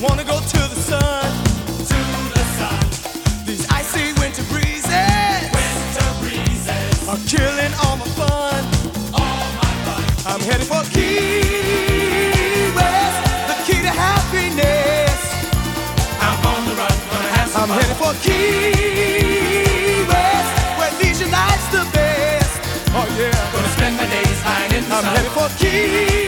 wanna go to the sun. To the sun. These icy winter breezes are killing all my fun. All my fun. I'm headed for Key West, the key to happiness. I'm on the run, gonna have some I'm fun. headed for Key West, where leisure life's the best. Oh yeah. Gonna spend my days lying in the I'm sun. headed for Key